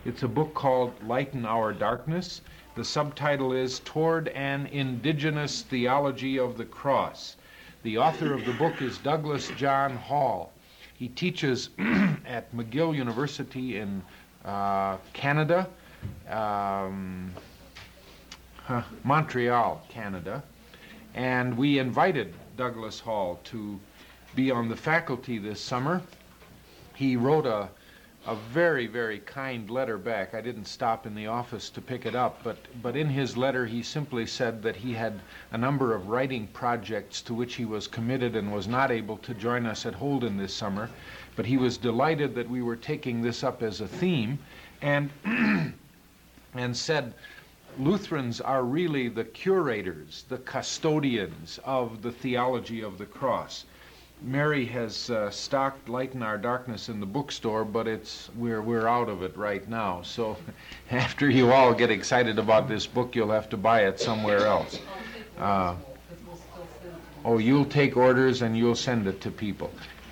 It's a book called Lighten Our Darkness. The subtitle is Toward an Indigenous Theology of the Cross. The author of the book is Douglas John Hall. He teaches at McGill University in Canada, Montreal, Canada, and we invited Douglas Hall to be on the faculty this summer. He wrote a very, very kind letter back. I didn't stop in the office to pick it up, but in his letter he simply said that he had a number of writing projects to which he was committed and was not able to join us at Holden this summer, but he was delighted that we were taking this up as a theme, and and said Lutherans are really the curators, the custodians of the theology of the cross. Mary has stocked Lighten Our Darkness in the bookstore, but we're out of it right now. So after you all get excited about this book, you'll have to buy it somewhere else. You'll take orders and you'll send it to people.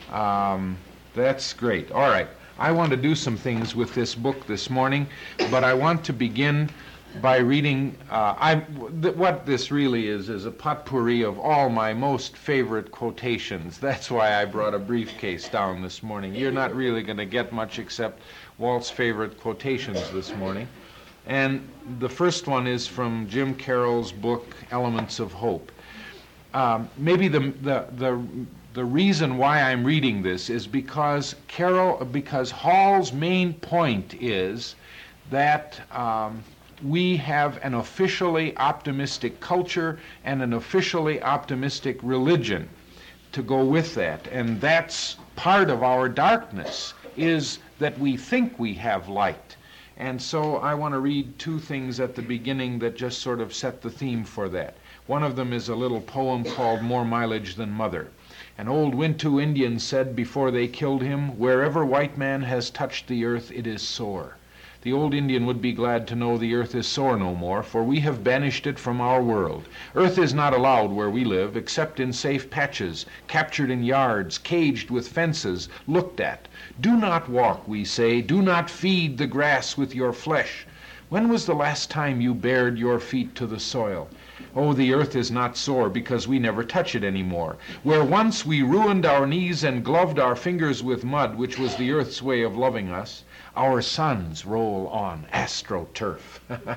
That's great. All right. I want to do some things with this book this morning, but I want to begin by reading, what this really is a potpourri of all my most favorite quotations. That's why I brought a briefcase down this morning. You're not really going to get much except Walt's favorite quotations this morning. And the first one is from Jim Carroll's book, Elements of Hope. Maybe the reason why I'm reading this is because Hall's main point is that we have an officially optimistic culture and an officially optimistic religion to go with that. And that's part of our darkness, is that we think we have light. And so I want to read two things at the beginning that just sort of set the theme for that. One of them is a little poem called More Mileage Than Mother. An old Wintu Indian said before they killed him, "Wherever white man has touched the earth, it is sore." The old Indian would be glad to know the earth is sore no more, for we have banished it from our world. Earth is not allowed where we live, except in safe patches, captured in yards, caged with fences, looked at. Do not walk, we say, do not feed the grass with your flesh. When was the last time you bared your feet to the soil? Oh, the earth is not sore because we never touch it anymore. Where once we ruined our knees and gloved our fingers with mud, which was the earth's way of loving us, our sons roll on astroturf.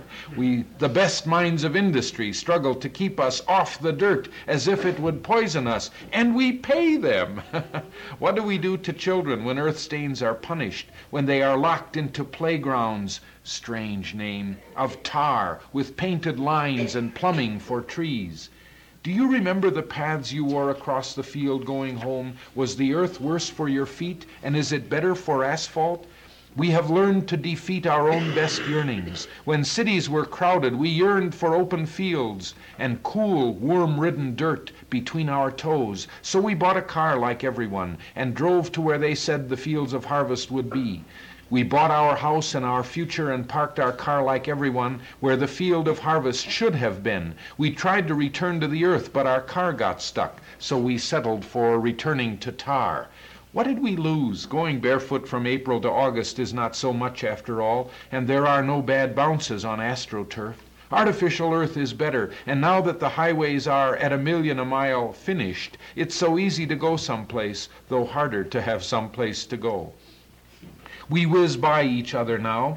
The best minds of industry struggle to keep us off the dirt as if it would poison us, and we pay them. What do we do to children when earth stains are punished, when they are locked into playgrounds, strange name, of tar with painted lines and plumbing for trees? Do you remember the paths you wore across the field going home? Was the earth worse for your feet, and is it better for asphalt? We have learned to defeat our own best yearnings. When cities were crowded, we yearned for open fields and cool, worm-ridden dirt between our toes. So we bought a car like everyone and drove to where they said the fields of harvest would be. We bought our house and our future and parked our car like everyone where the field of harvest should have been. We tried to return to the earth, but our car got stuck, so we settled for returning to tar. What did we lose? Going barefoot from April to August is not so much after all, and there are no bad bounces on AstroTurf. Artificial earth is better, and now that the highways are at 1,000,000 a mile finished, it's so easy to go someplace, though harder to have someplace to go. We whiz by each other now.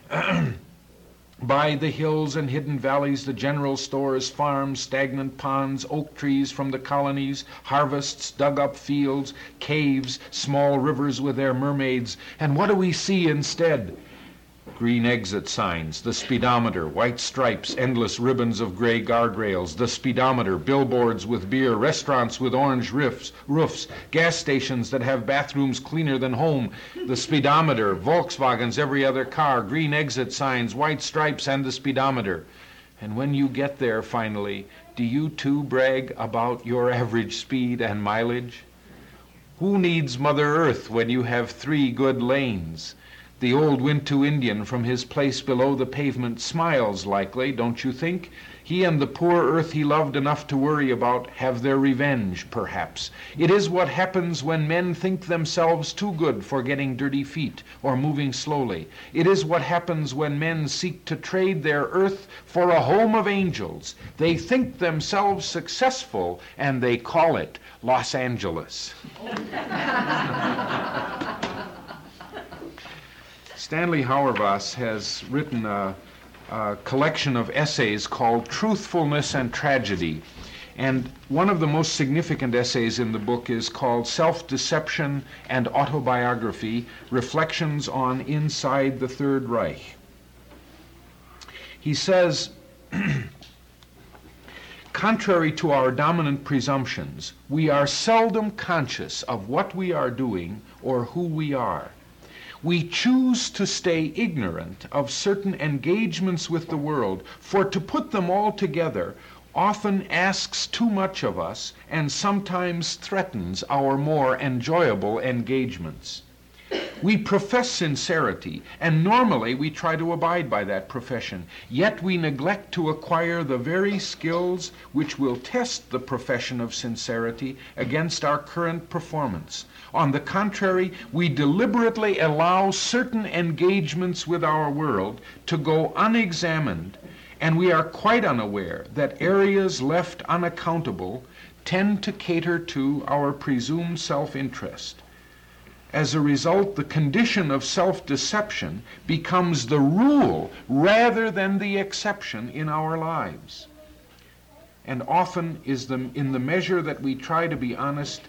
By the hills and hidden valleys, the general stores, farms, stagnant ponds, oak trees from the colonies, harvests, dug-up fields, caves, small rivers with their mermaids. And what do we see instead? Green exit signs, the speedometer, white stripes, endless ribbons of gray guardrails, the speedometer, billboards with beer, restaurants with orange roofs, gas stations that have bathrooms cleaner than home, the speedometer, Volkswagens, every other car, green exit signs, white stripes, and the speedometer. And when you get there finally, do you too brag about your average speed and mileage? Who needs Mother Earth when you have 3 good lanes? The old Wintu Indian from his place below the pavement smiles likely, don't you think? He and the poor earth he loved enough to worry about have their revenge, perhaps. It is what happens when men think themselves too good for getting dirty feet or moving slowly. It is what happens when men seek to trade their earth for a home of angels. They think themselves successful and they call it Los Angeles. Stanley Hauerwas has written a collection of essays called Truthfulness and Tragedy. And one of the most significant essays in the book is called Self-Deception and Autobiography, Reflections on Inside the Third Reich. He says, contrary to our dominant presumptions, we are seldom conscious of what we are doing or who we are. We choose to stay ignorant of certain engagements with the world, for to put them all together often asks too much of us and sometimes threatens our more enjoyable engagements. We profess sincerity, and normally we try to abide by that profession, yet we neglect to acquire the very skills which will test the profession of sincerity against our current performance. On the contrary, we deliberately allow certain engagements with our world to go unexamined, and we are quite unaware that areas left unaccountable tend to cater to our presumed self-interest. As a result, the condition of self-deception becomes the rule rather than the exception in our lives. And often in the measure that we try to be honest,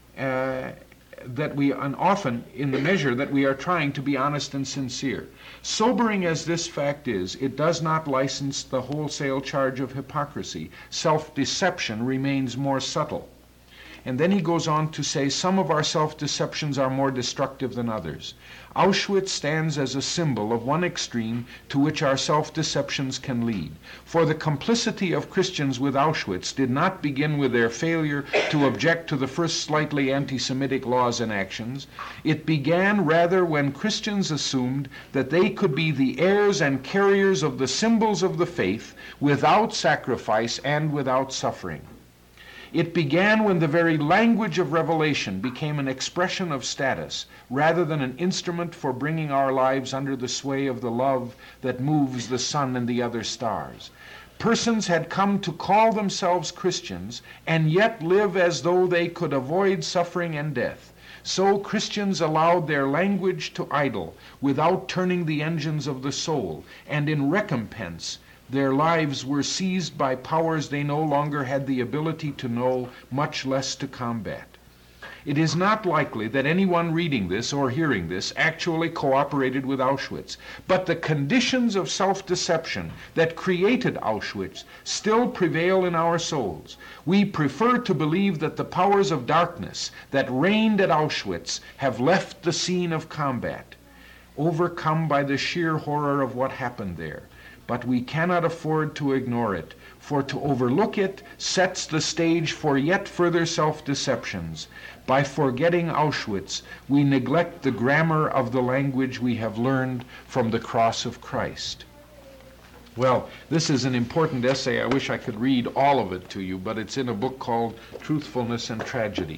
often in the measure that we are trying to be honest and sincere. Sobering as this fact is, it does not license the wholesale charge of hypocrisy. Self-deception remains more subtle. And then he goes on to say some of our self-deceptions are more destructive than others. Auschwitz stands as a symbol of one extreme to which our self-deceptions can lead. For the complicity of Christians with Auschwitz did not begin with their failure to object to the first slightly anti-Semitic laws and actions. It began rather when Christians assumed that they could be the heirs and carriers of the symbols of the faith without sacrifice and without suffering. It began when the very language of revelation became an expression of status rather than an instrument for bringing our lives under the sway of the love that moves the sun and the other stars. Persons had come to call themselves Christians and yet live as though they could avoid suffering and death. So Christians allowed their language to idle without turning the engines of the soul, and in recompense their lives were seized by powers they no longer had the ability to know, much less to combat. It is not likely that anyone reading this or hearing this actually cooperated with Auschwitz, but the conditions of self-deception that created Auschwitz still prevail in our souls. We prefer to believe that the powers of darkness that reigned at Auschwitz have left the scene of combat, overcome by the sheer horror of what happened there. But we cannot afford to ignore it, for to overlook it sets the stage for yet further self-deceptions. By forgetting Auschwitz, we neglect the grammar of the language we have learned from the cross of Christ. Well, this is an important essay. I wish I could read all of it to you, but it's in a book called Truthfulness and Tragedy.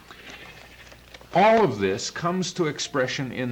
All of this comes to expression in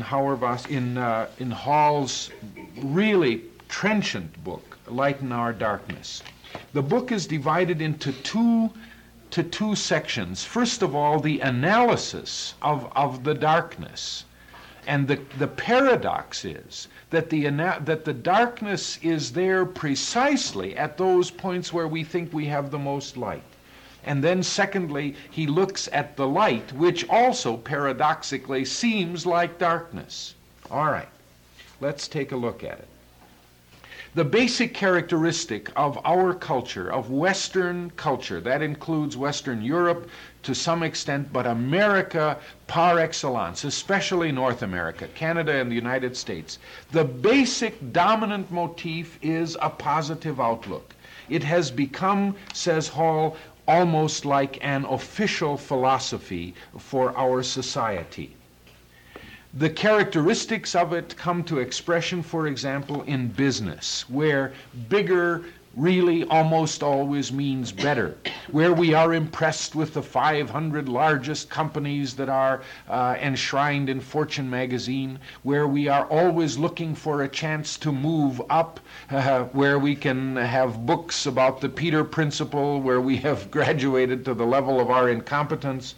Hall's really trenchant book, Light in Our Darkness. The book is divided into two sections. First of all, the analysis of the darkness. And the paradox is that the darkness is there precisely at those points where we think we have the most light. And then secondly, he looks at the light, which also paradoxically seems like darkness. All right, let's take a look at it. The basic characteristic of our culture, of Western culture, that includes Western Europe to some extent, but America par excellence, especially North America, Canada and the United States, the basic dominant motif is a positive outlook. It has become, says Hall, almost like an official philosophy for our society. The characteristics of it come to expression, for example, in business, where bigger really almost always means better, where we are impressed with the 500 largest companies that are enshrined in Fortune magazine, where we are always looking for a chance to move up, where we can have books about the Peter Principle, where we have graduated to the level of our incompetence.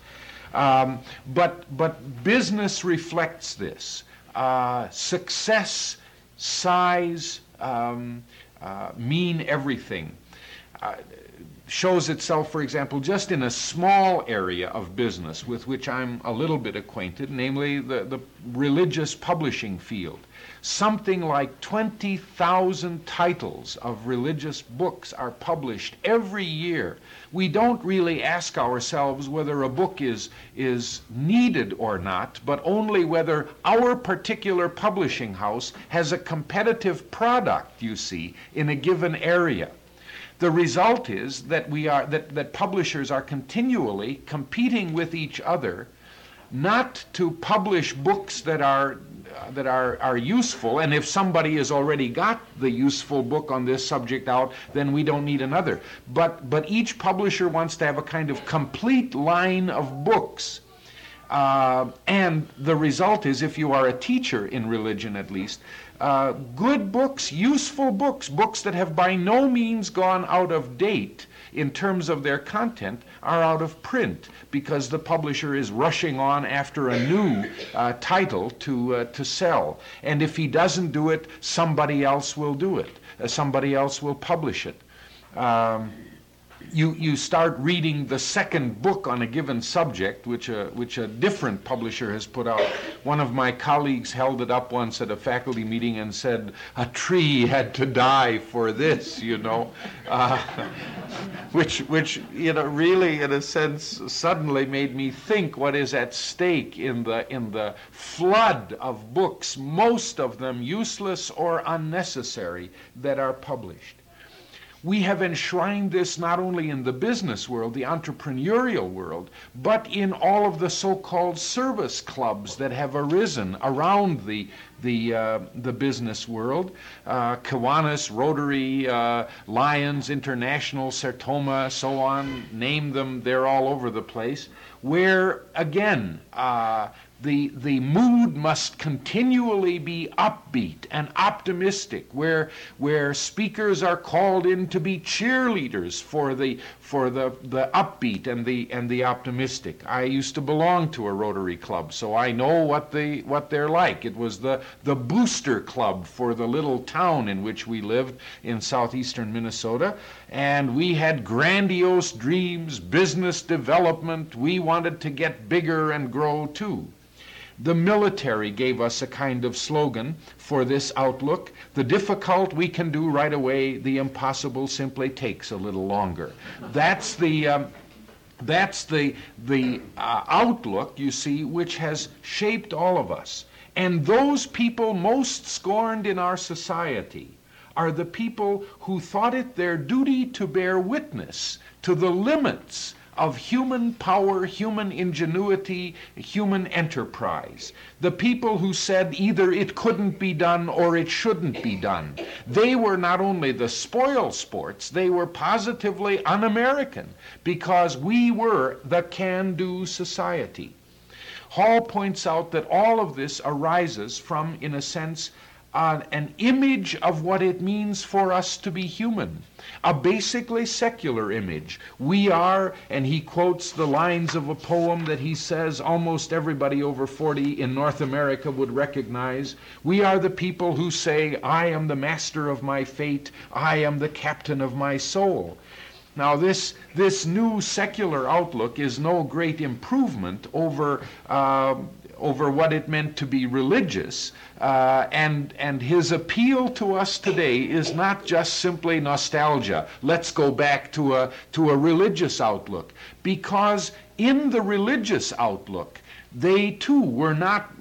But business reflects this. Success, size, mean everything. Shows itself, for example, just in a small area of business with which I'm a little bit acquainted, namely the religious publishing field. Something like 20,000 titles of religious books are published every year. We don't really ask ourselves whether a book is needed or not, but only whether our particular publishing house has a competitive product, you see, in a given area. The result is that that publishers are continually competing with each other, not to publish books that are useful, and if somebody has already got the useful book on this subject out, then we don't need another. But each publisher wants to have a kind of complete line of books. And the result is, if you are a teacher in religion at least, good books, useful books, books that have by no means gone out of date in terms of their content, are out of print because the publisher is rushing on after a new title to sell. And if he doesn't do it, somebody else will do it. Somebody else will publish it. You start reading the second book on a given subject, which a different publisher has put out. One of my colleagues held it up once at a faculty meeting and said, "A tree had to die for this," which really, in a sense, suddenly made me think what is at stake in the flood of books, most of them useless or unnecessary, that are published. We have enshrined this not only in the business world, the entrepreneurial world, but in all of the so-called service clubs that have arisen around the business world. Kiwanis, Rotary, Lions International, Sertoma, so on, name them, they're all over the place, where, again, the mood must continually be upbeat and optimistic, where speakers are called in to be cheerleaders for the upbeat and the optimistic. I used to belong to a Rotary Club, so I know what they're like. It was the booster club for the little town in which we lived in southeastern Minnesota, and we had grandiose dreams, business development. We wanted to get bigger and grow too. The military gave us a kind of slogan for this outlook: the difficult we can do right away, the impossible simply takes a little longer. That's the outlook, you see, which has shaped all of us. And those people most scorned in our society are the people who thought it their duty to bear witness to the limits of human power, human ingenuity, human enterprise. The people who said either it couldn't be done or it shouldn't be done. They were not only the spoil sports, they were positively un-American, because we were the can-do society. Hall points out that all of this arises from, in a sense, an image of what it means for us to be human, a basically secular image. We are, and he quotes the lines of a poem that he says almost everybody over 40 in North America would recognize. We are the people who say, "I am the master of my fate, I am the captain of my soul." Now this new secular outlook is no great improvement over what it meant to be religious, and his appeal to us today is not just simply nostalgia. Let's go back to a religious outlook, because in the religious outlook, they too were not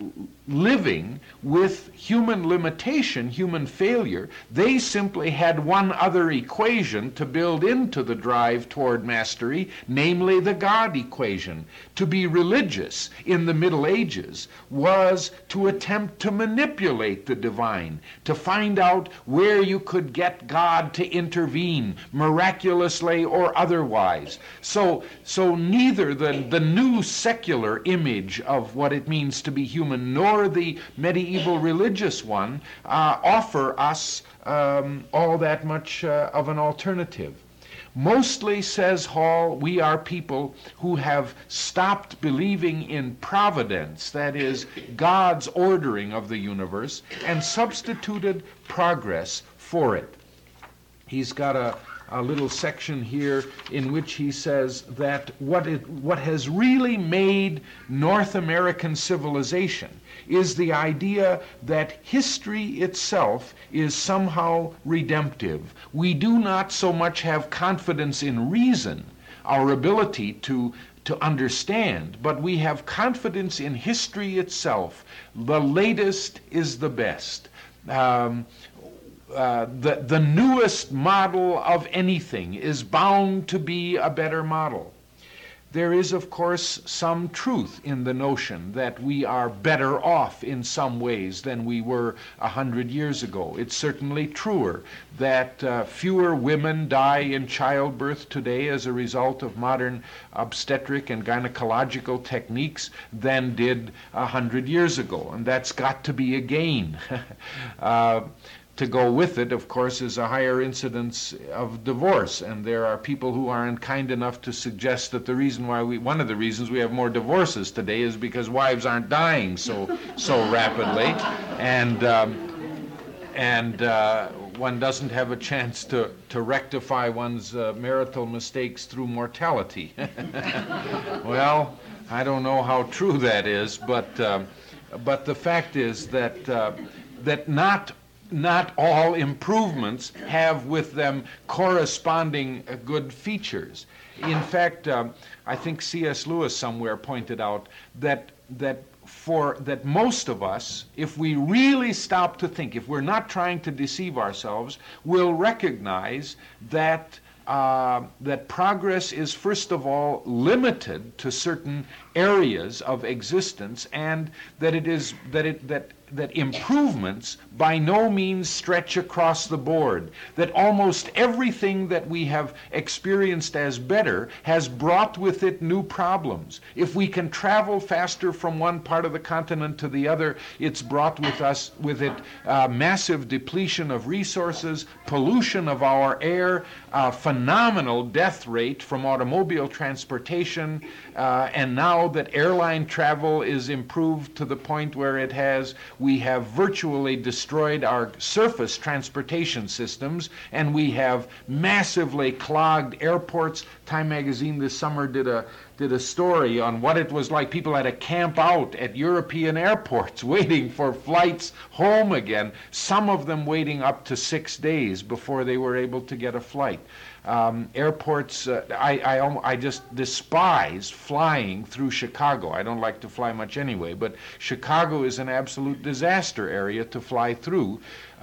living with human limitation, human failure. They simply had one other equation to build into the drive toward mastery, namely the God equation. To be religious in the Middle Ages was to attempt to manipulate the divine, to find out where you could get God to intervene, miraculously or otherwise. So neither the new secular image of what it means to be human nor the medieval religious one offer us all that much of an alternative. Mostly, says Hall, we are people who have stopped believing in providence, that is, God's ordering of the universe, and substituted progress for it. He's got a little section here in which he says that what has really made North American civilization is the idea that history itself is somehow redemptive. We do not so much have confidence in reason, our ability to understand, but we have confidence in history itself. The latest is the best. The newest model of anything is bound to be a better model. There is, of course, some truth in the notion that we are better off in some ways than we were 100 years ago. It's certainly truer that fewer women die in childbirth today as a result of modern obstetric and gynecological techniques than did 100 years ago, and that's got to be a gain. To go with it, of course, is a higher incidence of divorce, and there are people who aren't kind enough to suggest that one of the reasons we have more divorces today is because wives aren't dying so rapidly, and one doesn't have a chance to rectify one's marital mistakes through mortality. Well, I don't know how true that is, but the fact is that not all improvements have with them corresponding good features. In fact, I think C.S. Lewis somewhere pointed out that most of us, if we really stop to think, if we're not trying to deceive ourselves, will recognize that progress is first of all limited to certain areas of existence, and that improvements by no means stretch across the board, that almost everything that we have experienced as better has brought with it new problems. If we can travel faster from one part of the continent to the other, it's brought with it massive depletion of resources, pollution of our air, phenomenal death rate from automobile transportation, and now that airline travel is improved to the point where we have virtually destroyed our surface transportation systems, and we have massively clogged airports. Time magazine this summer did a story on what it was like. People had to camp out at European airports waiting for flights home again, some of them waiting up to 6 days before they were able to get a flight. Airports, I just despise flying through Chicago. I don't like to fly much anyway, but Chicago is an absolute disaster area to fly through.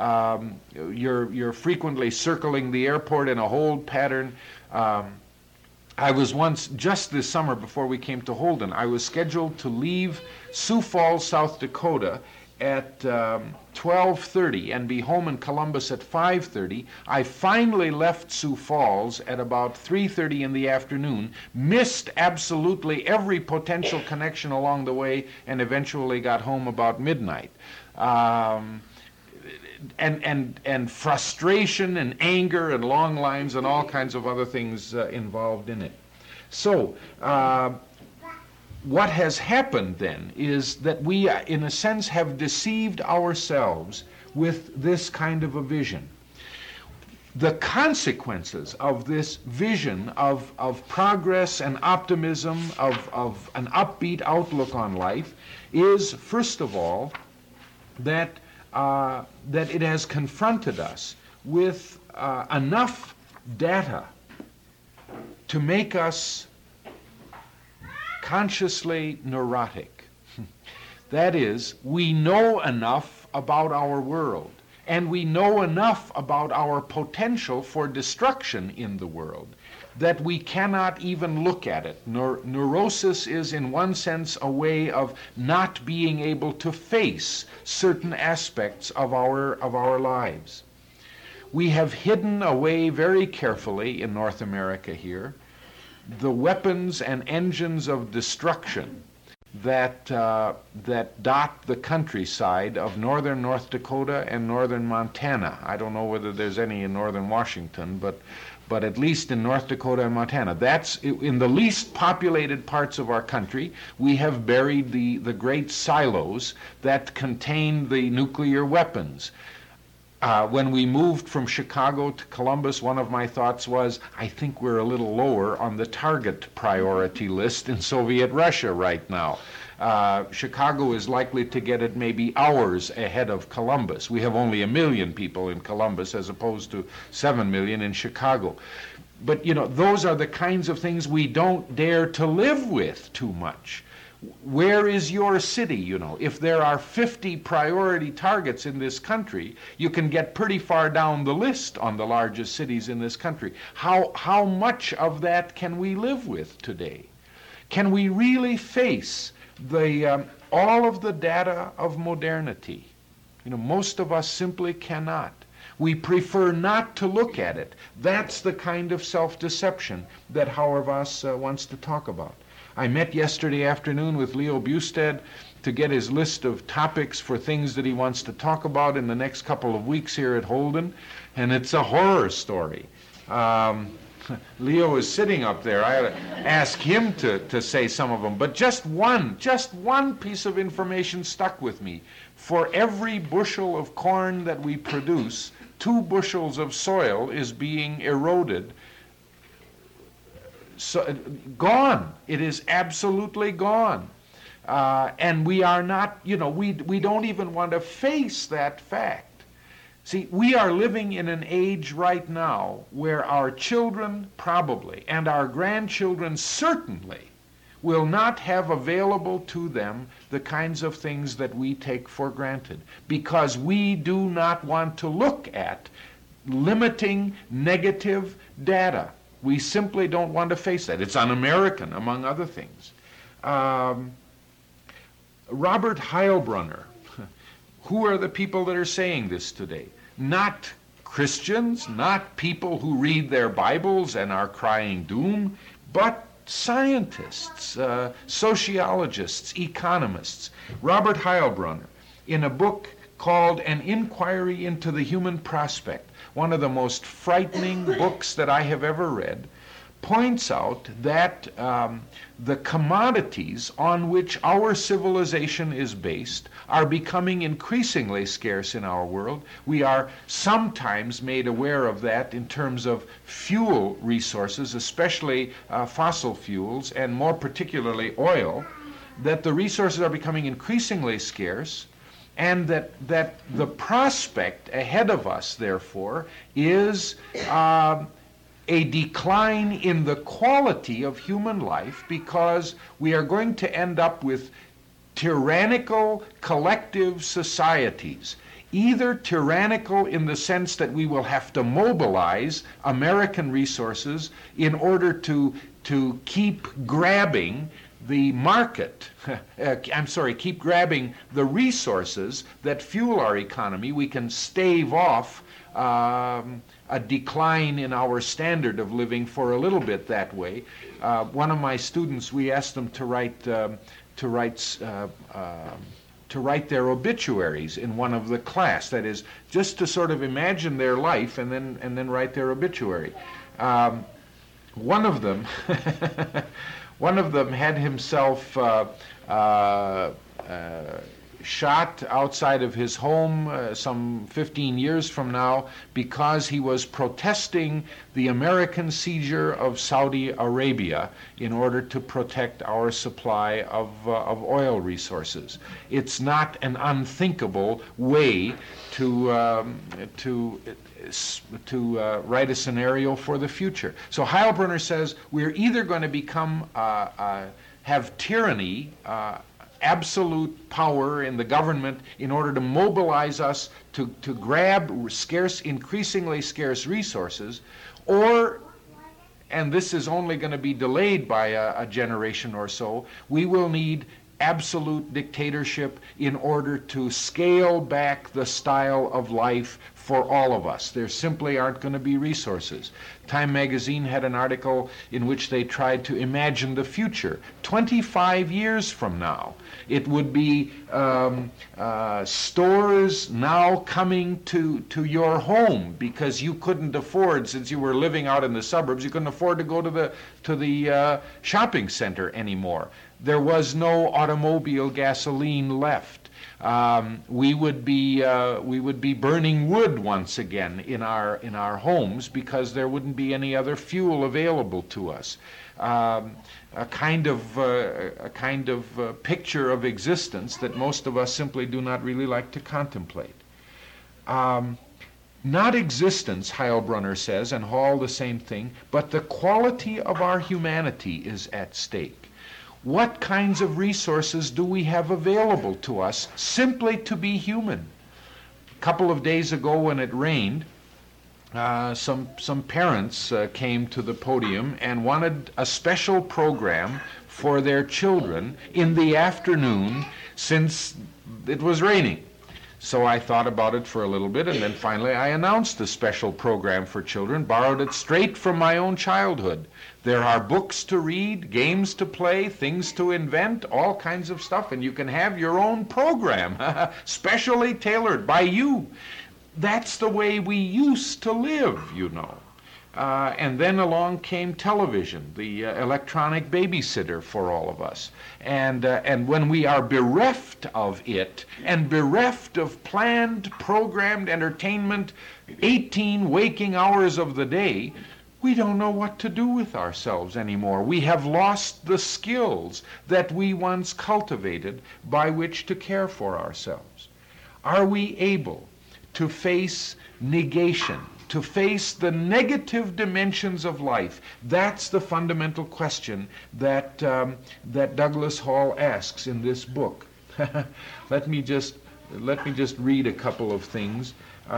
You're frequently circling the airport in a hold pattern. I was once, just this summer before we came to Holden, I was scheduled to leave Sioux Falls, South Dakota at 12:30 and be home in Columbus at 5:30. I finally left Sioux Falls at about 3:30 in the afternoon, missed absolutely every potential connection along the way, and eventually got home about midnight. And frustration and anger and long lines and all kinds of other things involved in it. So what has happened then is that we, in a sense, have deceived ourselves with this kind of a vision. The consequences of this vision of progress and optimism, of an upbeat outlook on life, is, first of all, that it has confronted us with enough data to make us consciously neurotic. That is, we know enough about our world, and we know enough about our potential for destruction in the world that we cannot even look at it. Neurosis is, in one sense, a way of not being able to face certain aspects of our lives. We have hidden away very carefully in North America here the weapons and engines of destruction that dot the countryside of northern North Dakota and northern Montana. I don't know whether there's any in northern Washington, but at least in North Dakota and Montana. That's in the least populated parts of our country. We have buried the great silos that contain the nuclear weapons. When we moved from Chicago to Columbus, one of my thoughts was, I think we're a little lower on the target priority list in Soviet Russia right now. Chicago is likely to get it maybe hours ahead of Columbus. We have only 1 million people in Columbus as opposed to 7 million in Chicago. But, those are the kinds of things we don't dare to live with too much. Where is your city? If there are 50 priority targets in this country, you can get pretty far down the list on the largest cities in this country. How much of that can we live with today? Can we really face all of the data of modernity? Most of us simply cannot. We prefer not to look at it. That's the kind of self-deception that Hauerwas wants to talk about. I met yesterday afternoon with Leo Bustad to get his list of topics for things that he wants to talk about in the next couple of weeks here at Holden, and it's a horror story. Leo is sitting up there. I ought to ask him to say some of them, but just one piece of information stuck with me. For every bushel of corn that we produce, 2 bushels of soil is being eroded. So, gone. It is absolutely gone. And we are not, we don't even want to face that fact. See, we are living in an age right now where our children probably, and our grandchildren certainly, will not have available to them the kinds of things that we take for granted, because we do not want to look at limiting negative data. We simply don't want to face that. It's un-American, among other things. Robert Heilbronner. Who are the people that are saying this today? Not Christians, not people who read their Bibles and are crying doom, but scientists, sociologists, economists. Robert Heilbronner, in a book called An Inquiry into the Human Prospect, one of the most frightening books that I have ever read, points out that the commodities on which our civilization is based are becoming increasingly scarce in our world. We are sometimes made aware of that in terms of fuel resources, especially fossil fuels, and more particularly oil, that the resources are becoming increasingly scarce, and that the prospect ahead of us, therefore, is a decline in the quality of human life, because we are going to end up with tyrannical collective societies. Either tyrannical in the sense that we will have to mobilize American resources in order to keep grabbing the market, keep grabbing the resources that fuel our economy. We can stave off a decline in our standard of living for a little bit that way. One of my students, we asked them to write their obituaries in one of the class. That is, just to sort of imagine their life and then write their obituary. One of them had himself shot outside of his home some 15 years from now because he was protesting the American seizure of Saudi Arabia in order to protect our supply of oil resources. It's not an unthinkable way to write a scenario for the future. So Heilbronner says we're either going to become have tyranny absolute power in the government in order to mobilize us to grab increasingly scarce resources, or, and this is only going to be delayed by a generation or so, we will need absolute dictatorship in order to scale back the style of life for all of us. There simply aren't going to be resources. Time magazine had an article in which they tried to imagine the future. 25 years from now, it would be stores now coming to your home because you couldn't afford, since you were living out in the suburbs, you couldn't afford to go to the shopping center anymore. There was no automobile gasoline left. We would be burning wood once again in our homes because there wouldn't be any other fuel available to us. A kind of picture of existence that most of us simply do not really like to contemplate. Not existence, Heilbronner says, and Hall the same thing, but the quality of our humanity is at stake. What kinds of resources do we have available to us simply to be human? A couple of days ago when it rained, some parents came to the podium and wanted a special program for their children in the afternoon since it was raining. So I thought about it for a little bit, and then finally I announced a special program for children, borrowed it straight from my own childhood. There are books to read, games to play, things to invent, all kinds of stuff, and you can have your own program, specially tailored by you. That's the way we used to live, you know. And then along came television, the electronic babysitter for all of us. And when we are bereft of it, and bereft of planned, programmed entertainment, 18 waking hours of the day, we don't know what to do with ourselves anymore. We have lost the skills that we once cultivated by which to care for ourselves. Are we able to face negation, to face the negative dimensions of life? That's the fundamental question that Douglas Hall asks in this book. Let me just read a couple of things.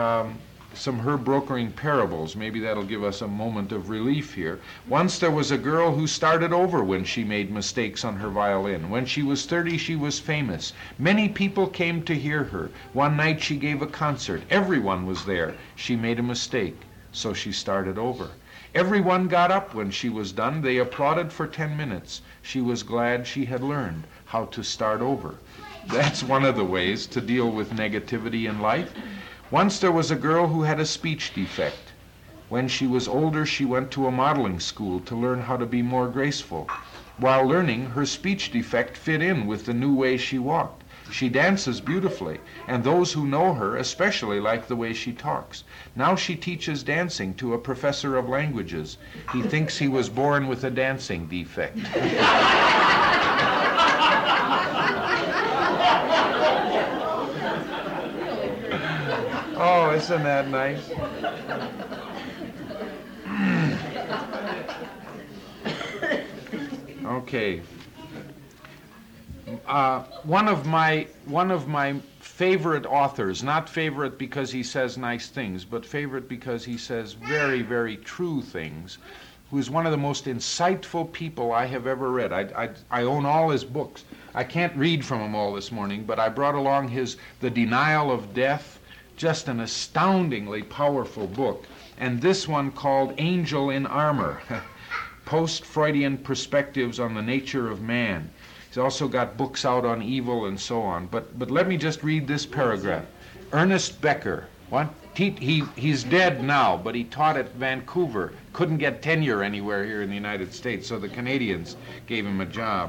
Some herb brokering parables. Maybe that'll give us a moment of relief here. Once there was a girl who started over when she made mistakes on her violin. When she was 30, she was famous. Many people came to hear her. One night she gave a concert. Everyone was there. She made a mistake, so she started over. Everyone got up when she was done. They applauded for 10 minutes. She was glad she had learned how to start over. That's one of the ways to deal with negativity in life. Once there was a girl who had a speech defect. When she was older, she went to a modeling school to learn how to be more graceful. While learning, her speech defect fit in with the new way she walked. She dances beautifully, and those who know her especially like the way she talks. Now she teaches dancing to a professor of languages. He thinks he was born with a dancing defect. Oh, isn't that nice? Okay. One of my favorite authors, not favorite because he says nice things, but favorite because he says very, very true things, who is one of the most insightful people I have ever read. I own all his books. I can't read from them all this morning, but I brought along The Denial of Death, just an astoundingly powerful book, and this one called Angel in Armor, Post-Freudian Perspectives on the Nature of Man. He's also got books out on evil and so on. But let me just read this paragraph. Ernest Becker, what? He's dead now, but he taught at Vancouver. Couldn't get tenure anywhere here in the United States, so the Canadians gave him a job.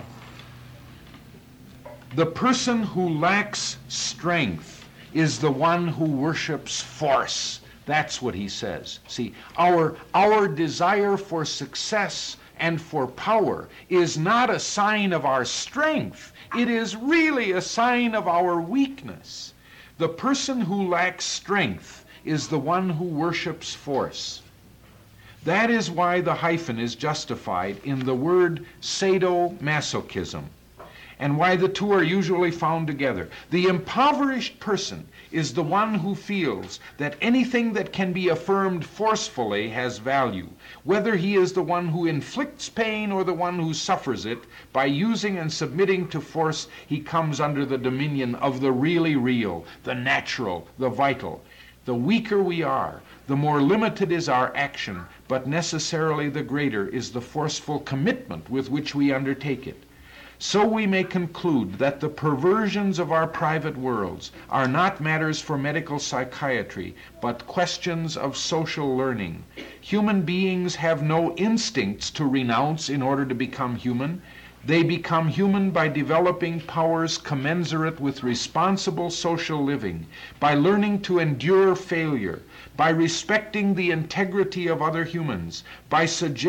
The person who lacks strength is the one who worships force. That's what he says. See, our desire for success and for power is not a sign of our strength. It is really a sign of our weakness. The person who lacks strength is the one who worships force. That is why the hyphen is justified in the word sadomasochism. and why the two are usually found together. The impoverished person is the one who feels that anything that can be affirmed forcefully has value, whether he is the one who inflicts pain or the one who suffers it. By using and submitting to force, he comes under the dominion of the really real, the natural, the vital. The weaker we are, the more limited is our action, but necessarily the greater is the forceful commitment with which we undertake it. So we may conclude that the perversions of our private worlds are not matters for medical psychiatry, but questions of social learning. Human beings have no instincts to renounce in order to become human. They become human by developing powers commensurate with responsible social living, by learning to endure failure, by respecting the integrity of other humans, by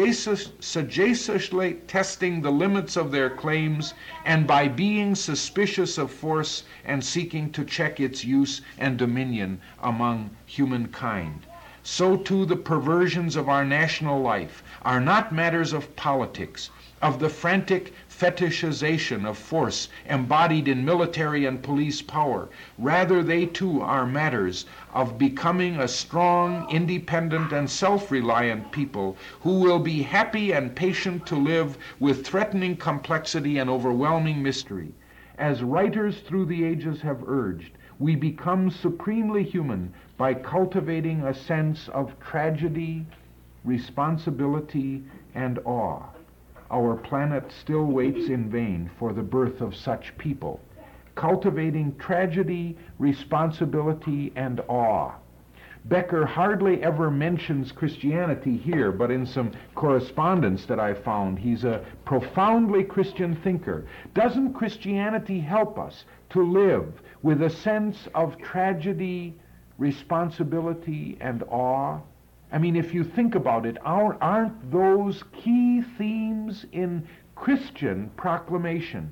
sagaciously testing the limits of their claims, and by being suspicious of force and seeking to check its use and dominion among humankind. So too the perversions of our national life are not matters of politics, of the frantic fetishization of force embodied in military and police power. Rather, they too are matters of becoming a strong, independent, and self-reliant people who will be happy and patient to live with threatening complexity and overwhelming mystery. As writers through the ages have urged, we become supremely human by cultivating a sense of tragedy, responsibility, and awe. Our planet still waits in vain for the birth of such people. Cultivating tragedy, responsibility, and awe. Becker hardly ever mentions Christianity here, but in some correspondence that I found, he's a profoundly Christian thinker. Doesn't Christianity help us to live with a sense of tragedy, responsibility, and awe? I mean, if you think about it, aren't those key themes in Christian proclamation?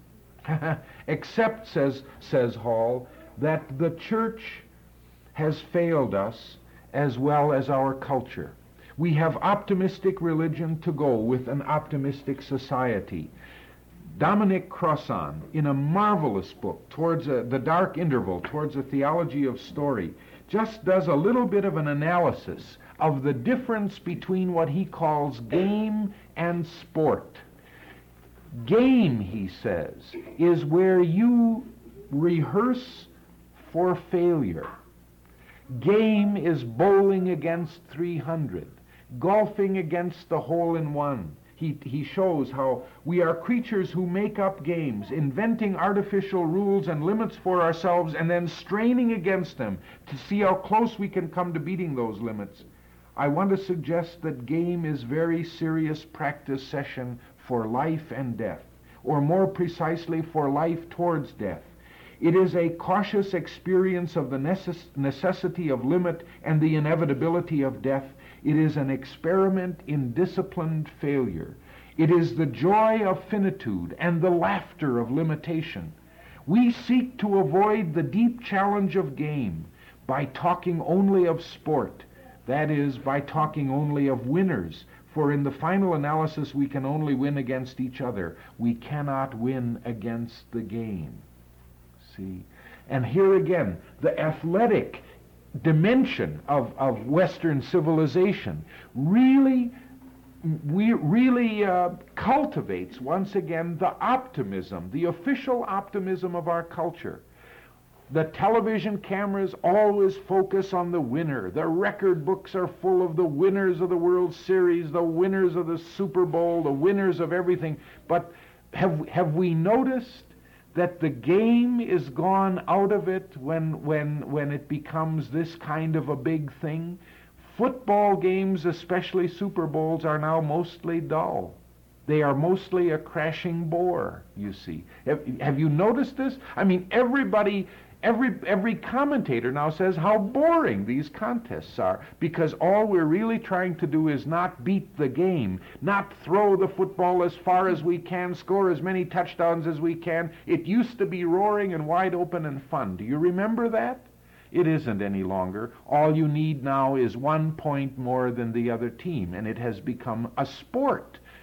Except, says Hall, that the church has failed us as well as our culture. We have optimistic religion to go with an optimistic society. Dominic Crossan, in a marvelous book, The Dark Interval, Towards a Theology of Story, just does a little bit of an analysis of the difference between what he calls game and sport. Game, he says, is where you rehearse for failure. Game is bowling against 300, golfing against the hole-in-one. He shows how we are creatures who make up games, inventing artificial rules and limits for ourselves, and then straining against them to see how close we can come to beating those limits. I want to suggest that game is very serious practice session for life and death, or more precisely for life towards death. It is a cautious experience of the necessity of limit and the inevitability of death. It is an experiment in disciplined failure. It is the joy of finitude and the laughter of limitation. We seek to avoid the deep challenge of game by talking only of sport, that is, by talking only of winners, for in the final analysis we can only win against each other. We cannot win against the game. See? And here again, the athletic dimension of Western civilization really cultivates once again the optimism, the official optimism of our culture. The television cameras always focus on the winner. The record books are full of the winners of the World Series, the winners of the Super Bowl, the winners of everything. But have we noticed that the game is gone out of it when it becomes this kind of a big thing? Football games, especially Super Bowls, are now mostly dull. They are mostly a crashing bore, you see. Have you noticed this? I mean, every commentator now says how boring these contests are, because all we're really trying to do is not beat the game, not throw the football as far as we can, score as many touchdowns as we can. It used to be roaring and wide open and fun. Do you remember that? It isn't any longer. All you need now is 1 point more than the other team, and it has become a sport.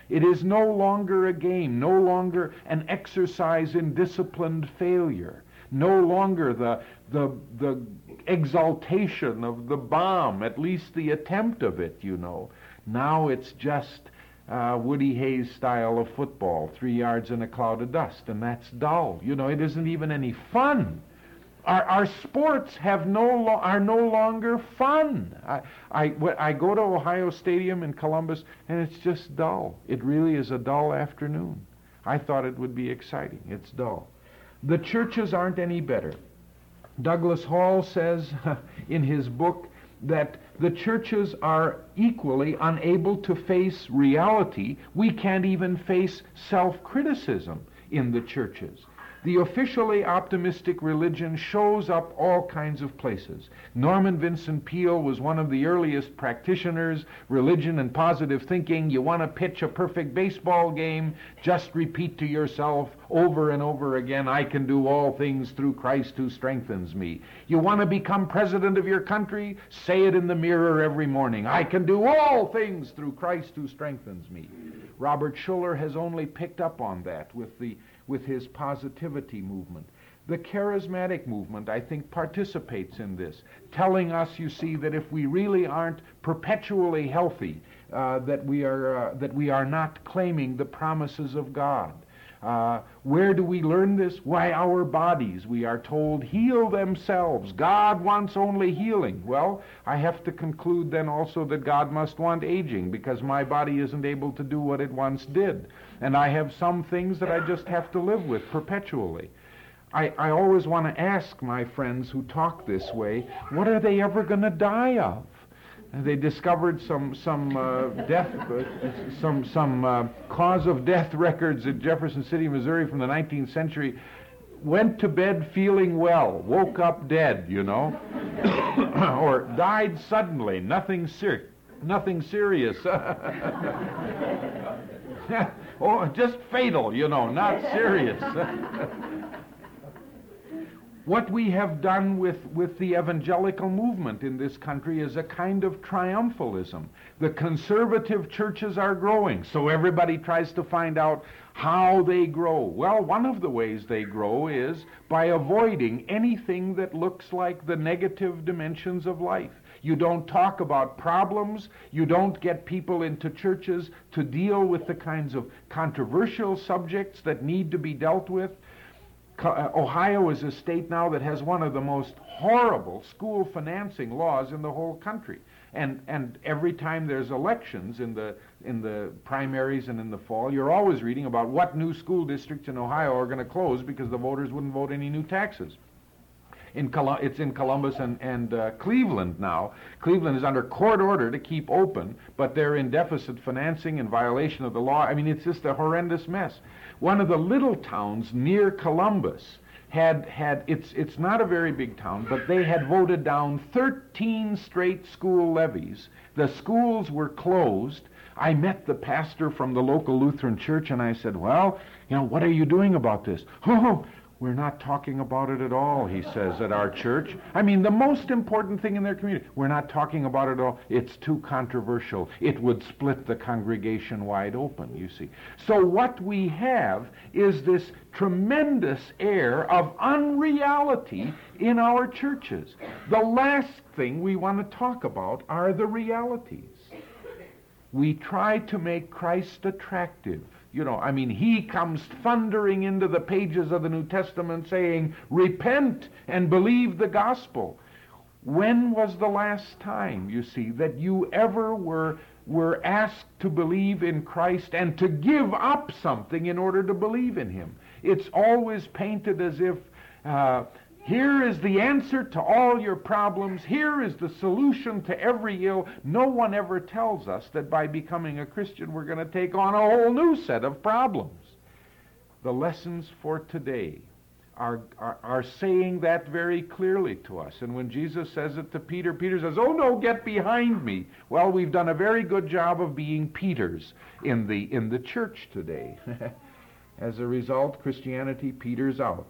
It is no longer a game, no longer an exercise in disciplined failure, no longer the exaltation of the bomb, at least the attempt of it, you know. Now it's just Woody Hayes style of football, 3 yards in a cloud of dust, and that's dull. You know, it isn't even any fun. Our sports are no longer fun. I go to Ohio Stadium in Columbus, and it's just dull. It really is a dull afternoon. I thought it would be exciting. It's dull. The churches aren't any better. Douglas Hall says in his book that the churches are equally unable to face reality. We can't even face self-criticism in the churches. The officially optimistic religion shows up all kinds of places. Norman Vincent Peale was one of the earliest practitioners, religion and positive thinking. You want to pitch a perfect baseball game, just repeat to yourself over and over again, I can do all things through Christ who strengthens me. You want to become president of your country, say it in the mirror every morning, I can do all things through Christ who strengthens me. Robert Schuller has only picked up on that with his positivity movement. The charismatic movement, I think, participates in this, telling us, you see, that if we really aren't perpetually healthy, that we are not claiming the promises of God. Where do we learn this? Why, our bodies, we are told, heal themselves. God wants only healing. Well, I have to conclude then also that God must want aging, because my body isn't able to do what it once did. And I have some things that I just have to live with perpetually. I always want to ask my friends who talk this way, what are they ever going to die of? They discovered some cause of death records in Jefferson City, Missouri from the 19th century. Went to bed feeling well, woke up dead, you know, or died suddenly, nothing serious. Oh, just fatal, you know, not serious. What we have done with the evangelical movement in this country is a kind of triumphalism. The conservative churches are growing, so everybody tries to find out how they grow. Well, one of the ways they grow is by avoiding anything that looks like the negative dimensions of life. You don't talk about problems. You don't get people into churches to deal with the kinds of controversial subjects that need to be dealt with. Ohio is a state now that has one of the most horrible school financing laws in the whole country. And every time there's elections in the primaries and in the fall, you're always reading about what new school districts in Ohio are going to close because the voters wouldn't vote any new taxes. It's in Columbus and Cleveland now. Cleveland is under court order to keep open, but they're in deficit financing in violation of the law. I mean, it's just a horrendous mess. One of the little towns near Columbus it's not a very big town, but they had voted down 13 straight school levies. The schools were closed. I met the pastor from the local Lutheran church, and I said, well, you know, what are you doing about this? Oh, we're not talking about it at all, he says, at our church. I mean, the most important thing in their community, we're not talking about it at all. It's too controversial. It would split the congregation wide open, you see. So what we have is this tremendous air of unreality in our churches. The last thing we want to talk about are the realities. We try to make Christ attractive. You know, I mean, he comes thundering into the pages of the New Testament saying, repent and believe the gospel. When was the last time, you see, that you ever were asked to believe in Christ and to give up something in order to believe in him? It's always painted as if here is the answer to all your problems. Here is the solution to every ill. No one ever tells us that by becoming a Christian we're going to take on a whole new set of problems. The lessons for today are saying that very clearly to us. And when Jesus says it to Peter, Peter says, oh no, get behind me. Well, we've done a very good job of being Peters in the church today. As a result, Christianity peters out.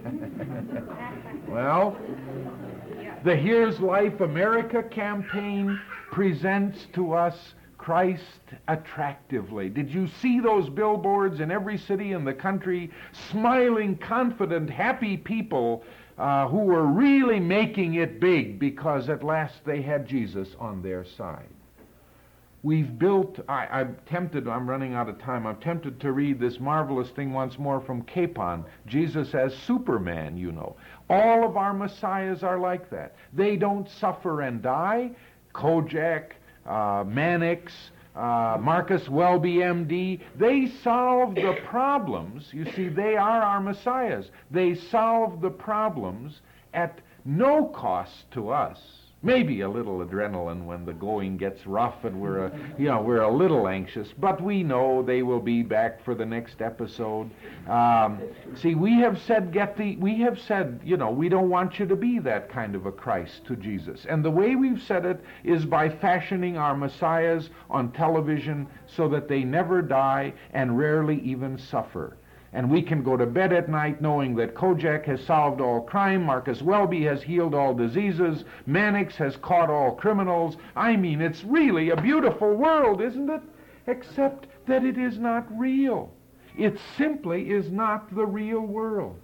Well, the Here's Life America campaign presents to us Christ attractively. Did you see those billboards in every city in the country? Smiling, confident, happy people who were really making it big because at last they had Jesus on their side. We've built, I'm running out of time, I'm tempted to read this marvelous thing once more from Capon, Jesus as Superman, you know. All of our messiahs are like that. They don't suffer and die. Kojak, Mannix, Marcus Welby, MD, they solve the problems. You see, they are our messiahs. They solve the problems at no cost to us. Maybe a little adrenaline when the going gets rough and we're a little anxious, but we know they will be back for the next episode. See, we have said, we don't want you to be that kind of a Christ to Jesus. And the way we've said it is by fashioning our messiahs on television so that they never die and rarely even suffer. And we can go to bed at night knowing that Kojak has solved all crime, Marcus Welby has healed all diseases, Mannix has caught all criminals. I mean, it's really a beautiful world, isn't it? Except that it is not real. It simply is not the real world.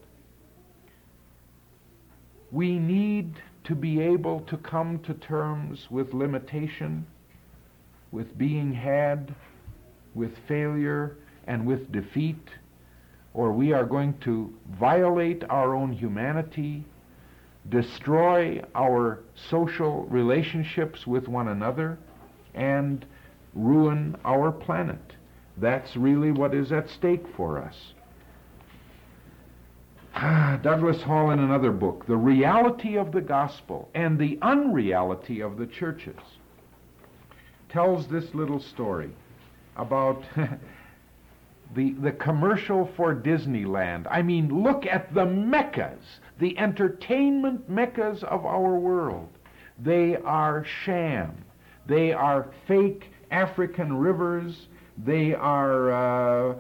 We need to be able to come to terms with limitation, with being had, with failure, and with defeat, or we are going to violate our own humanity, destroy our social relationships with one another, and ruin our planet. That's really what is at stake for us. Douglas Hall, in another book, The Reality of the Gospel and the Unreality of the Churches, tells this little story about the commercial for Disneyland. I mean, look at the meccas, the entertainment meccas of our world. They are sham. They are fake African rivers. They are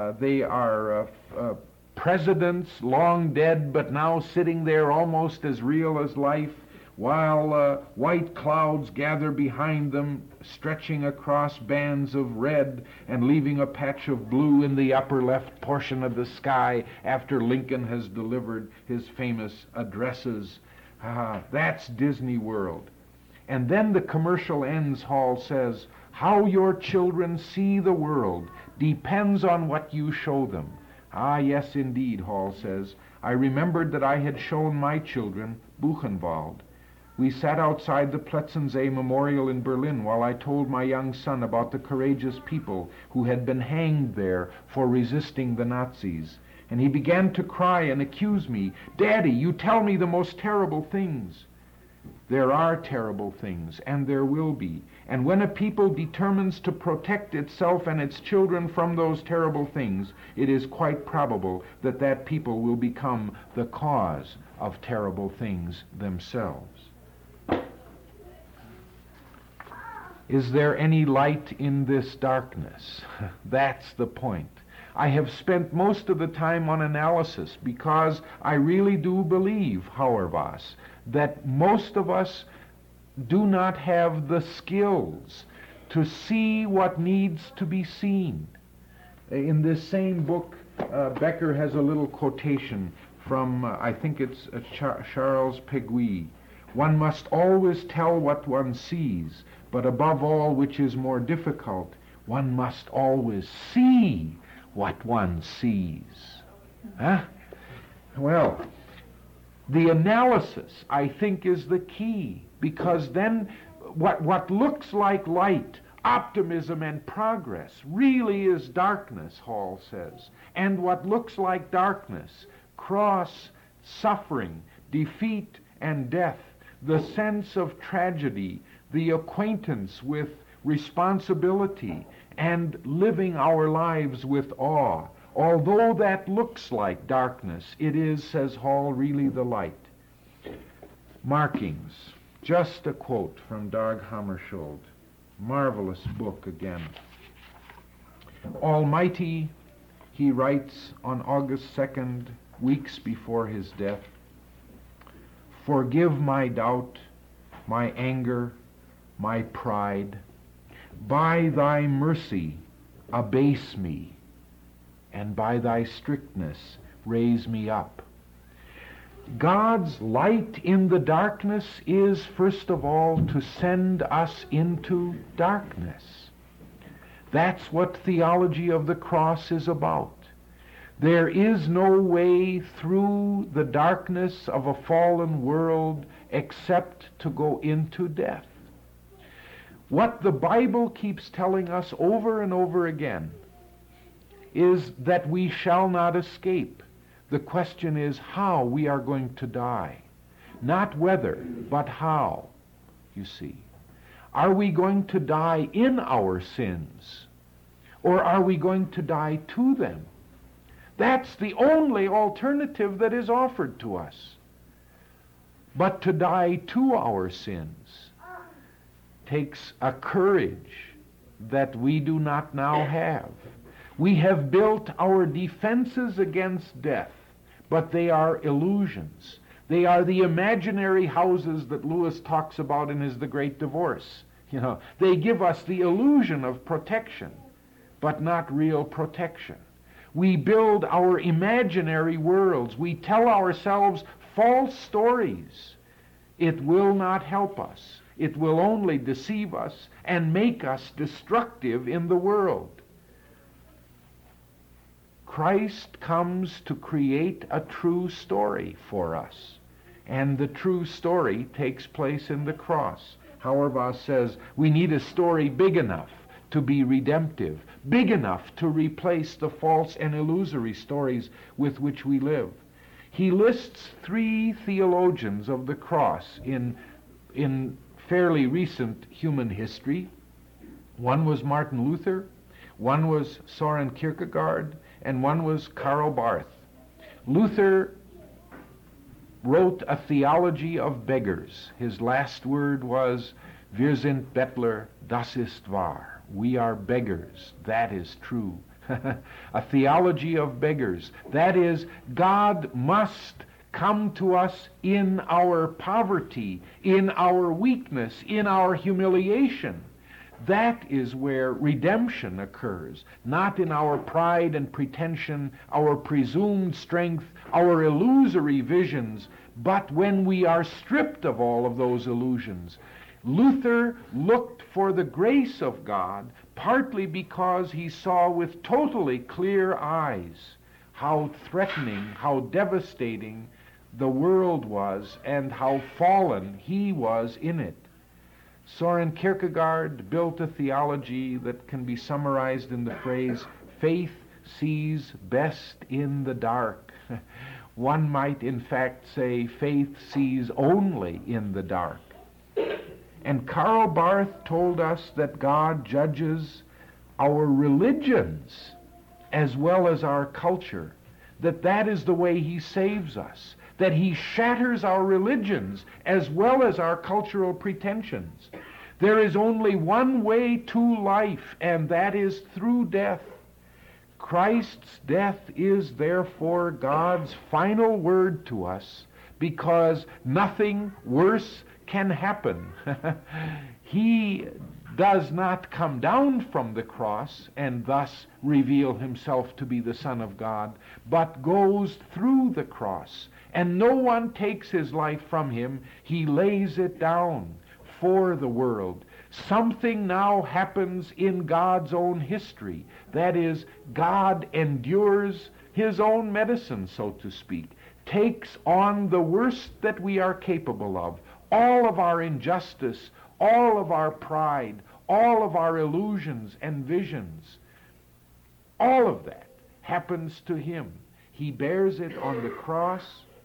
presidents long dead but now sitting there almost as real as life, while white clouds gather behind them, stretching across bands of red and leaving a patch of blue in the upper left portion of the sky after Lincoln has delivered his famous addresses. That's Disney World. And then the commercial ends, Hall says, how your children see the world depends on what you show them. Ah, yes, indeed, Hall says. I remembered that I had shown my children Buchenwald. We sat outside the Pletzensee Memorial in Berlin while I told my young son about the courageous people who had been hanged there for resisting the Nazis. And he began to cry and accuse me. Daddy, you tell me the most terrible things. There are terrible things, and there will be. And when a people determines to protect itself and its children from those terrible things, it is quite probable that that people will become the cause of terrible things themselves. Is there any light in this darkness? That's the point. I have spent most of the time on analysis because I really do believe, Hauerwas, that most of us do not have the skills to see what needs to be seen. In this same book, Becker has a little quotation from, I think it's Charles Péguy. One must always tell what one sees, but above all, which is more difficult, one must always see what one sees. Huh? Well, the analysis, I think, is the key, because then what looks like light, optimism, and progress really is darkness, Hall says. And what looks like darkness, cross, suffering, defeat, and death, the sense of tragedy, the acquaintance with responsibility, and living our lives with awe. Although that looks like darkness, it is, says Hall, really the light. Markings. Just a quote from Dag Hammarskjöld. Marvelous book again. Almighty, he writes on August 2nd, weeks before his death, forgive my doubt, my anger, my pride. By thy mercy abase me, and by thy strictness raise me up. God's light in the darkness is, first of all, to send us into darkness. That's what theology of the cross is about. There is no way through the darkness of a fallen world except to go into death. What the Bible keeps telling us over and over again is that we shall not escape. The question is how we are going to die. Not whether, but how, you see. Are we going to die in our sins, or are we going to die to them? That's the only alternative that is offered to us. But to die to our sins takes a courage that we do not now have. We have built our defenses against death, but they are illusions. They are the imaginary houses that Lewis talks about in his The Great Divorce. They give us the illusion of protection, but not real protection. We build our imaginary worlds. We tell ourselves false stories. It will not help us. It will only deceive us and make us destructive in the world. Christ comes to create a true story for us. And the true story takes place in the cross. Hauerwas says we need a story big enough to be redemptive, big enough to replace the false and illusory stories with which we live. He lists 3 theologians of the cross in fairly recent human history. One was Martin Luther, one was Soren Kierkegaard, and one was Karl Barth. Luther wrote a theology of beggars. His last word was, "Wir sind Bettler, das ist wahr." We are beggars, that is true. A theology of beggars. That is, God must come to us in our poverty, in our weakness, in our humiliation. That is where redemption occurs, not in our pride and pretension, our presumed strength, our illusory visions, but when we are stripped of all of those illusions. Luther looked for the grace of God, partly because he saw with totally clear eyes how threatening, how devastating the world was, and how fallen he was in it. Soren Kierkegaard built a theology that can be summarized in the phrase, faith sees best in the dark. One might in fact say faith sees only in the dark. And Karl Barth told us that God judges our religions as well as our culture, that is the way he saves us, that he shatters our religions as well as our cultural pretensions. There is only one way to life, and that is through death. Christ's death is therefore God's final word to us, because nothing worse can happen. He does not come down from the cross and thus reveal himself to be the Son of God, but goes through the cross, and no one takes his life from him. He lays it down for the world. Something now happens in God's own history. That is, God endures his own medicine, so to speak, takes on the worst that we are capable of, all of our injustice, all of our pride, all of our illusions and visions. All of that happens to him. He bears it on the cross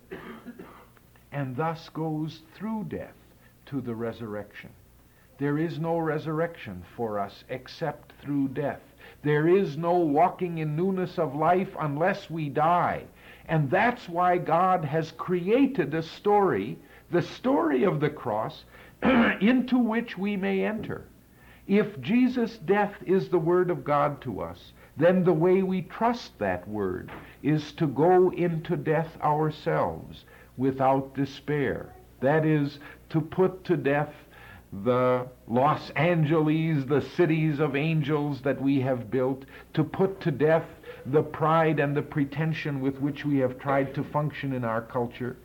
and thus goes through death to the resurrection. There is no resurrection for us except through death. There is no walking in newness of life unless we die. And that's why God has created a story, the story of the cross, into which we may enter. If Jesus' death is the word of God to us, then the way we trust that word is to go into death ourselves without despair. That is, to put to death the Los Angeles, the cities of angels that we have built, to put to death the pride and the pretension with which we have tried to function in our culture.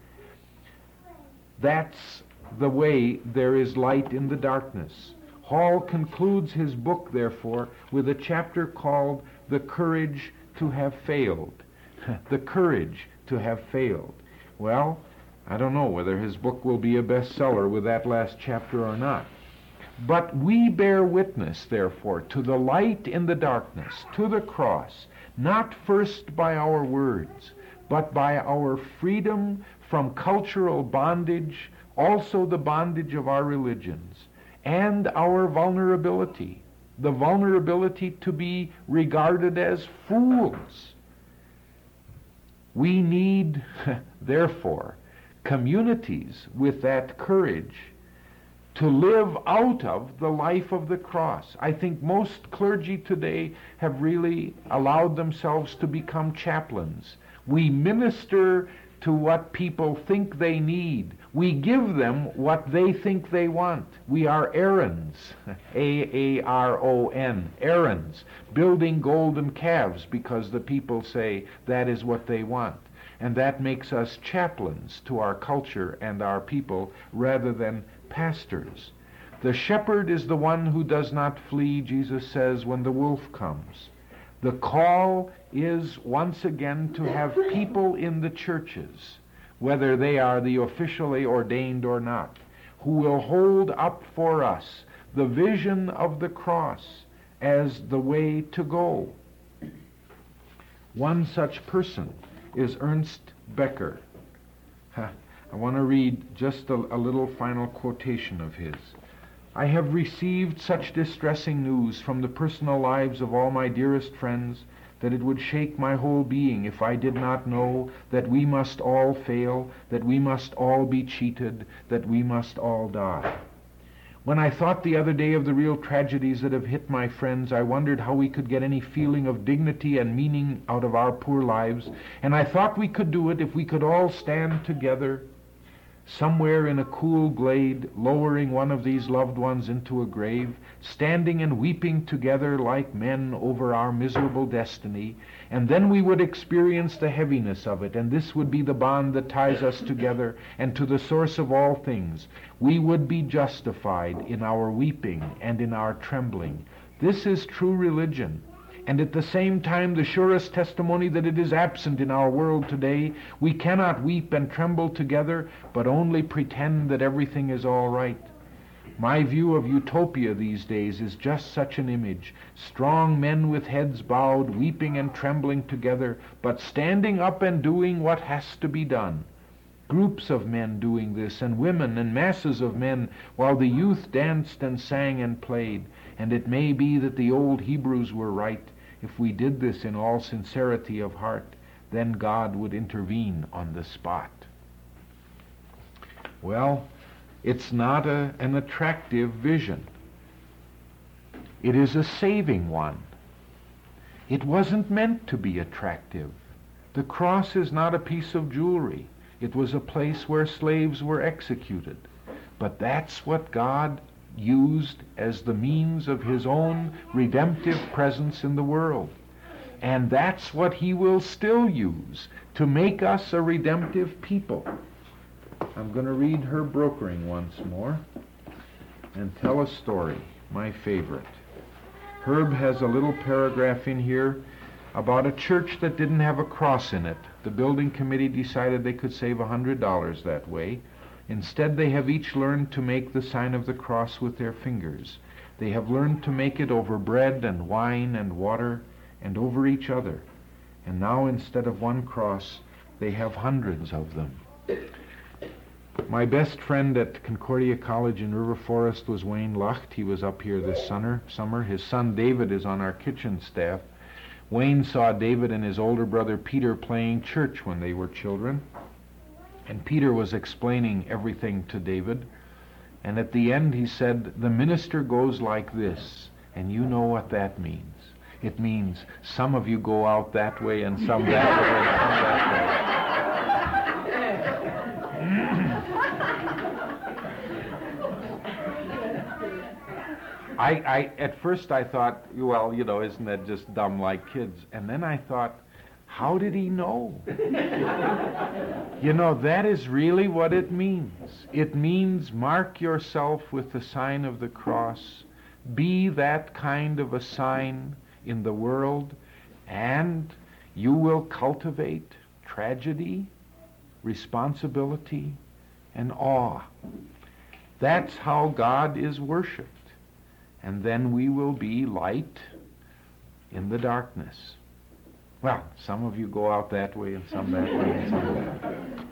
That's the way there is light in the darkness. Hall concludes his book, therefore, with a chapter called The Courage to Have Failed. The courage to have failed. Well, I don't know whether his book will be a bestseller with that last chapter or not. But we bear witness, therefore, to the light in the darkness, to the cross, not first by our words, but by our freedom from cultural bondage, also the bondage of our religions, and our vulnerability, the vulnerability to be regarded as fools. We need, therefore, communities with that courage to live out of the life of the cross. I think most clergy today have really allowed themselves to become chaplains. We minister to what people think they need. We give them what they think they want. We are Aarons, A-A-R-O-N, Aarons, building golden calves because the people say that is what they want. And that makes us chaplains to our culture and our people rather than pastors. The shepherd is the one who does not flee, Jesus says, when the wolf comes. The call is once again to have people in the churches, whether they are the officially ordained or not, who will hold up for us the vision of the cross as the way to go. One such person is Ernst Becker. I want to read just a little final quotation of his. I have received such distressing news from the personal lives of all my dearest friends that it would shake my whole being if I did not know that we must all fail, that we must all be cheated, that we must all die. When I thought the other day of the real tragedies that have hit my friends, I wondered how we could get any feeling of dignity and meaning out of our poor lives, and I thought we could do it if we could all stand together somewhere in a cool glade, lowering one of these loved ones into a grave, standing and weeping together like men over our miserable destiny, and then we would experience the heaviness of it, and this would be the bond that ties us together and to the source of all things. We would be justified in our weeping and in our trembling. This is true religion, and at the same time the surest testimony that it is absent in our world today. We cannot weep and tremble together, but only pretend that everything is all right. My view of utopia these days is just such an image. Strong men with heads bowed, weeping and trembling together, but standing up and doing what has to be done. Groups of men doing this, and women and masses of men, while the youth danced and sang and played. And it may be that the old Hebrews were right. If we did this in all sincerity of heart, then God would intervene on the spot. Well, it's not an attractive vision. It is a saving one. It wasn't meant to be attractive. The cross is not a piece of jewelry. It was a place where slaves were executed. But that's what God used as the means of his own redemptive presence in the world. And that's what he will still use to make us a redemptive people. I'm going to read Herb Brokering once more and tell a story, my favorite. Herb has a little paragraph in here about a church that didn't have a cross in it. The building committee decided they could save $100 that way. Instead, they have each learned to make the sign of the cross with their fingers. They have learned to make it over bread and wine and water and over each other. And now, instead of one cross, they have hundreds of them. My best friend at Concordia College in River Forest was Wayne Lucht. He was up here this summer. His son David is on our kitchen staff. Wayne saw David and his older brother Peter playing church when they were children. And Peter was explaining everything to David. And at the end he said, the minister goes like this. And you know what that means. It means some of you go out that way and some that way and some that way. At first I thought, well, isn't that just dumb like kids? And then I thought, how did he know? That is really what it means. It means mark yourself with the sign of the cross. Be that kind of a sign in the world, and you will cultivate tragedy, responsibility, and awe. That's how God is worshipped. And then we will be light in the darkness. Well, some of you go out that way and some that way and some that way.